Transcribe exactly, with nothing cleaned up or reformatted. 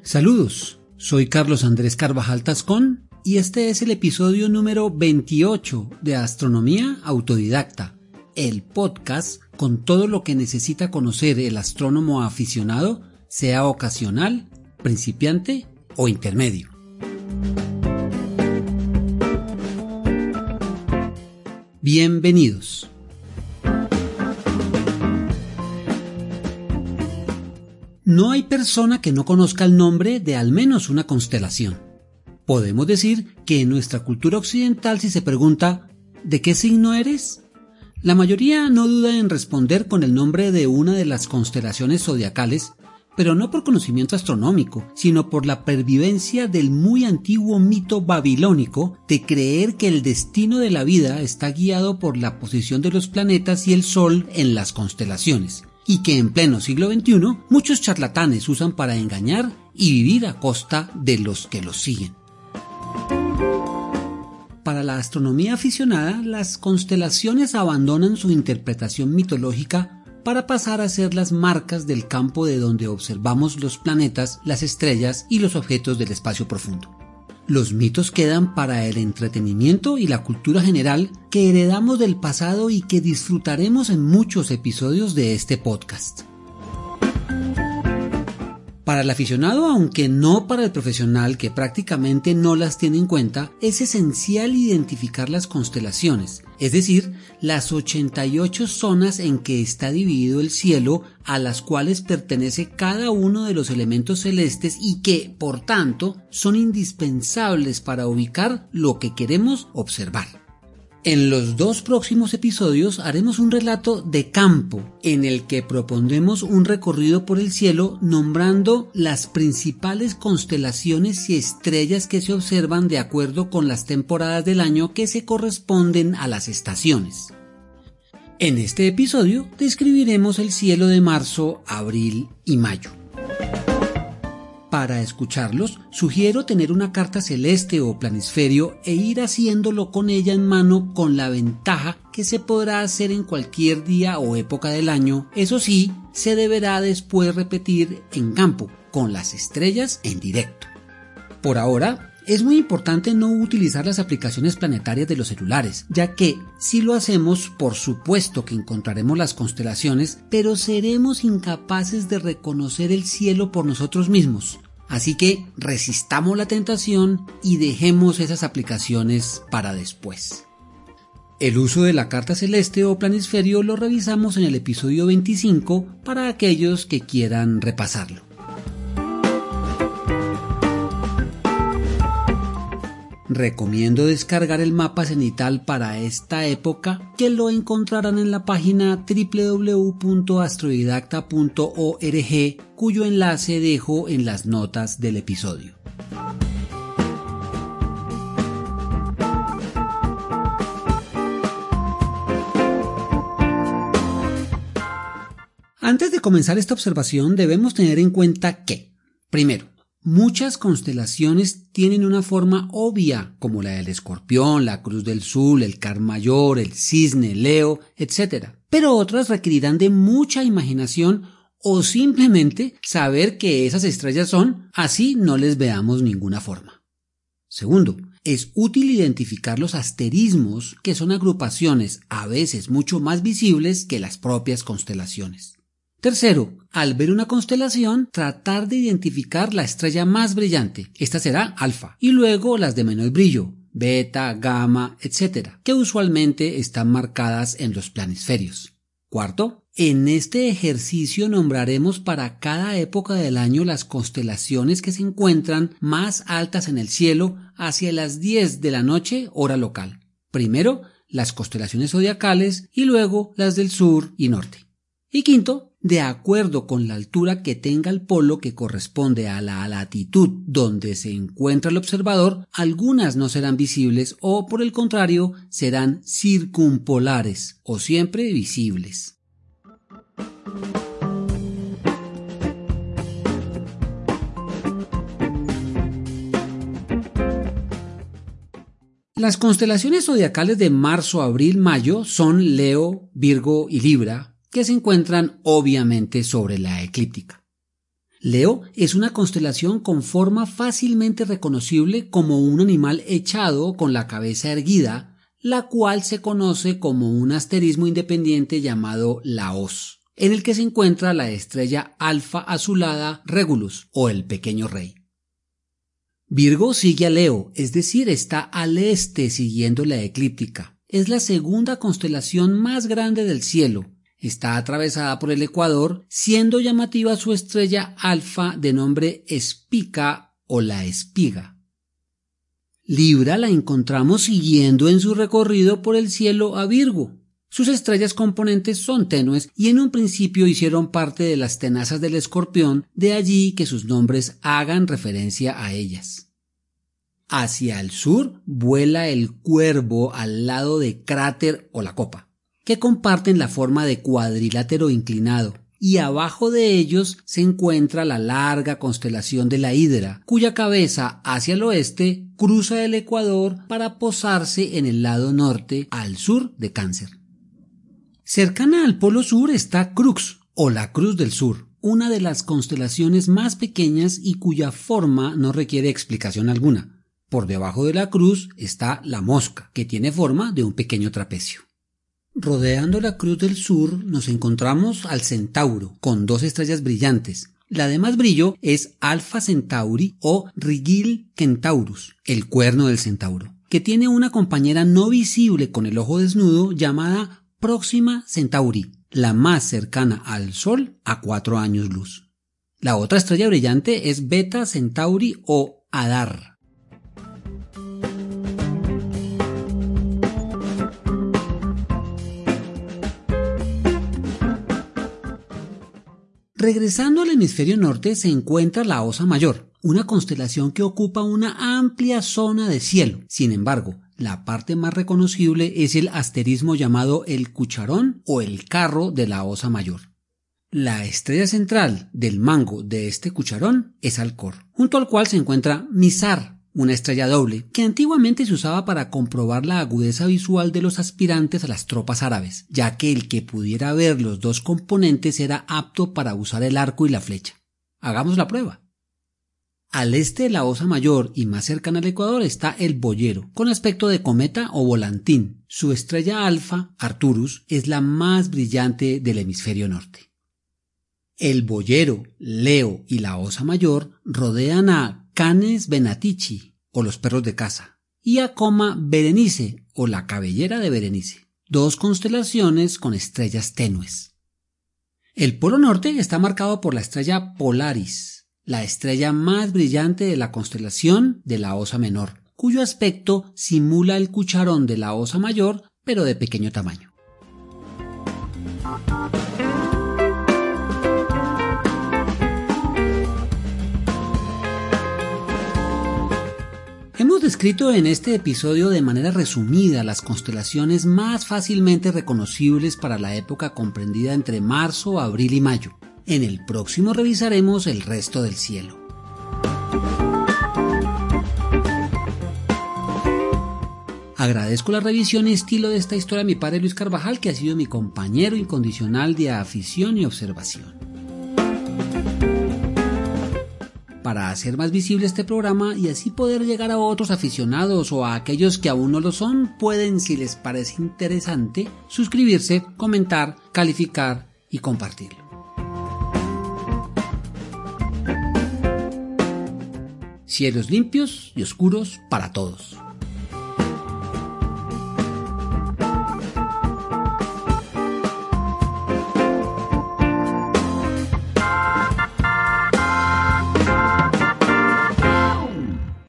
Saludos, soy Carlos Andrés Carvajal Tascón y este es el episodio número veintiocho de Astronomía Autodidacta, el podcast con todo lo que necesita conocer el astrónomo aficionado, sea ocasional, principiante o intermedio. Bienvenidos. No hay persona que no conozca el nombre de al menos una constelación. Podemos decir que en nuestra cultura occidental, si se pregunta ¿de qué signo eres?, la mayoría no duda en responder con el nombre de una de las constelaciones zodiacales, pero no por conocimiento astronómico, sino por la pervivencia del muy antiguo mito babilónico de creer que el destino de la vida está guiado por la posición de los planetas y el Sol en las constelaciones, y que en pleno siglo veintiuno muchos charlatanes usan para engañar y vivir a costa de los que los siguen. Para la astronomía aficionada, las constelaciones abandonan su interpretación mitológica para pasar a ser las marcas del campo de donde observamos los planetas, las estrellas y los objetos del espacio profundo. Los mitos quedan para el entretenimiento y la cultura general que heredamos del pasado y que disfrutaremos en muchos episodios de este podcast. Para el aficionado, aunque no para el profesional que prácticamente no las tiene en cuenta, es esencial identificar las constelaciones, es decir, las ochenta y ocho zonas en que está dividido el cielo, a las cuales pertenece cada uno de los elementos celestes y que, por tanto, son indispensables para ubicar lo que queremos observar. En los dos próximos episodios haremos un relato de campo en el que propondremos un recorrido por el cielo nombrando las principales constelaciones y estrellas que se observan de acuerdo con las temporadas del año que se corresponden a las estaciones. En este episodio describiremos el cielo de marzo, abril y mayo. Para escucharlos, sugiero tener una carta celeste o planisferio e ir haciéndolo con ella en mano, con la ventaja que se podrá hacer en cualquier día o época del año. Eso sí, se deberá después repetir en campo, con las estrellas en directo. Por ahora, es muy importante no utilizar las aplicaciones planetarias de los celulares, ya que si lo hacemos, por supuesto que encontraremos las constelaciones, pero seremos incapaces de reconocer el cielo por nosotros mismos. Así que resistamos la tentación y dejemos esas aplicaciones para después. El uso de la carta celeste o planisferio lo revisamos en el episodio veinticinco para aquellos que quieran repasarlo. Recomiendo descargar el mapa cenital para esta época, que lo encontrarán en la página doble u doble u doble u punto astrodidacta punto org, cuyo enlace dejo en las notas del episodio. Antes de comenzar esta observación debemos tener en cuenta que, primero, muchas constelaciones tienen una forma obvia, como la del Escorpión, la Cruz del Sur, el Car Mayor, el Cisne, Leo, etcétera. Pero otras requerirán de mucha imaginación o simplemente saber que esas estrellas son, así no les veamos ninguna forma. Segundo, es útil identificar los asterismos, que son agrupaciones a veces mucho más visibles que las propias constelaciones. Tercero, al ver una constelación, tratar de identificar la estrella más brillante, esta será alfa, y luego las de menor brillo, beta, gamma, etcétera, que usualmente están marcadas en los planisferios. Cuarto, en este ejercicio nombraremos para cada época del año las constelaciones que se encuentran más altas en el cielo hacia las diez de la noche, hora local. Primero, las constelaciones zodiacales y luego las del sur y norte. Y quinto, de acuerdo con la altura que tenga el polo que corresponde a la latitud donde se encuentra el observador, algunas no serán visibles o, por el contrario, serán circumpolares o siempre visibles. Las constelaciones zodiacales de marzo, abril, mayo son Leo, Virgo y Libra, que se encuentran obviamente sobre la eclíptica. Leo es una constelación con forma fácilmente reconocible como un animal echado con la cabeza erguida, la cual se conoce como un asterismo independiente llamado la hoz, en el que se encuentra la estrella Alfa azulada Regulus o el pequeño rey. Virgo sigue a Leo, es decir, está al este siguiendo la eclíptica. Es la segunda constelación más grande del cielo. Está atravesada por el ecuador, siendo llamativa su estrella Alfa de nombre Espica o la espiga. Libra la encontramos siguiendo en su recorrido por el cielo a Virgo. Sus estrellas componentes son tenues y en un principio hicieron parte de las tenazas del Escorpión, de allí que sus nombres hagan referencia a ellas. Hacia el sur vuela el Cuervo al lado de Cráter o la Copa, que comparten la forma de cuadrilátero inclinado, y abajo de ellos se encuentra la larga constelación de la Hidra, cuya cabeza hacia el oeste cruza el ecuador para posarse en el lado norte al sur de Cáncer. Cercana al polo sur está Crux, o la Cruz del Sur, una de las constelaciones más pequeñas y cuya forma no requiere explicación alguna. Por debajo de la cruz está la Mosca, que tiene forma de un pequeño trapecio. Rodeando la Cruz del Sur nos encontramos al Centauro, con dos estrellas brillantes. La de más brillo es Alpha Centauri o Rigil Centaurus, el cuerno del centauro, que tiene una compañera no visible con el ojo desnudo llamada Próxima Centauri, la más cercana al Sol a cuatro años luz. La otra estrella brillante es Beta Centauri o Hadar. Regresando al hemisferio norte se encuentra la Osa Mayor, una constelación que ocupa una amplia zona de cielo. Sin embargo, la parte más reconocible es el asterismo llamado el Cucharón o el Carro de la Osa Mayor. La estrella central del mango de este cucharón es Alcor, junto al cual se encuentra Mizar, una estrella doble, que antiguamente se usaba para comprobar la agudeza visual de los aspirantes a las tropas árabes, ya que el que pudiera ver los dos componentes era apto para usar el arco y la flecha. Hagamos la prueba. Al este de la Osa Mayor y más cercana al ecuador está el Boyero, con aspecto de cometa o volantín. Su estrella alfa, Arcturus, es la más brillante del hemisferio norte. El Boyero, Leo y la Osa Mayor rodean a Canes Venatici, o los perros de caza, y a Coma Berenice, o la cabellera de Berenice, dos constelaciones con estrellas tenues. El polo norte está marcado por la estrella Polaris, la estrella más brillante de la constelación de la Osa Menor, cuyo aspecto simula el cucharón de la Osa Mayor, pero de pequeño tamaño. Hemos descrito en este episodio de manera resumida las constelaciones más fácilmente reconocibles para la época comprendida entre marzo, abril y mayo. En el próximo revisaremos el resto del cielo. Agradezco la revisión y estilo de esta historia a mi padre Luis Carvajal, que ha sido mi compañero incondicional de afición y observación. Para hacer más visible este programa y así poder llegar a otros aficionados o a aquellos que aún no lo son, pueden, si les parece interesante, suscribirse, comentar, calificar y compartirlo. Cielos limpios y oscuros para todos.